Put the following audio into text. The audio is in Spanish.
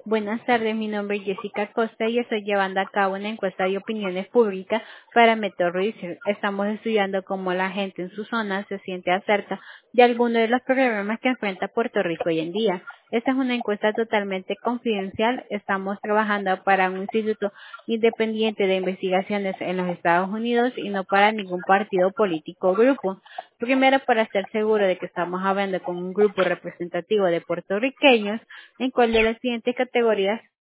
Buenas tardes, mi nombre es Jessica Costa y estoy llevando a cabo una encuesta de opiniones públicas para Meto Research. Estamos estudiando cómo la gente en su zona se siente acerca de algunos de los problemas que enfrenta Puerto Rico hoy en día. Esta es una encuesta totalmente confidencial. Estamos trabajando para un instituto independiente de investigaciones en los Estados Unidos y no para ningún partido político o grupo. Primero, para estar seguro de que estamos hablando con un grupo representativo de puertorriqueños, ¿en cuál de las siguientes categorías